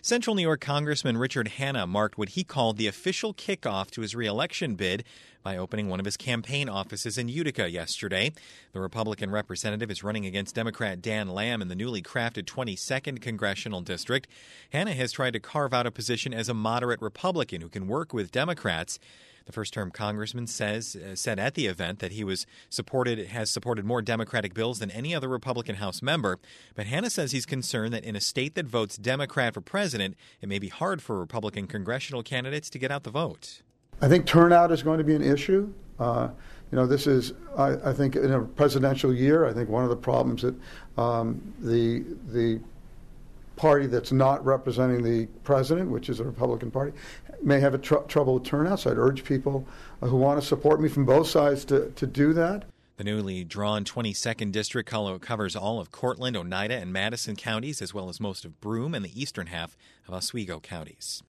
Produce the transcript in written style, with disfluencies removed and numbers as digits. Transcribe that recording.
Central New York Congressman Richard Hanna marked what he called the official kickoff to his re-election bid by opening one of his campaign offices in Utica yesterday. The Republican representative is running against Democrat Dan Lamb in the newly crafted 22nd Congressional District. Hanna has tried to carve out a position as a moderate Republican who can work with Democrats. The first-term congressman said at the event that he has supported more Democratic bills than any other Republican House member. But Hanna says he's concerned that in a state that votes Democrat for president, it may be hard for Republican congressional candidates to get out the vote. I think turnout is going to be an issue. This is, I think, in a presidential year, I think one of the problems that the party that's not representing the president, which is a Republican party, may have trouble with turnout. So I'd urge people who want to support me from both sides to do that. The newly drawn 22nd District covers all of Cortland, Oneida, and Madison counties, as well as most of Broome and the eastern half of Oswego counties.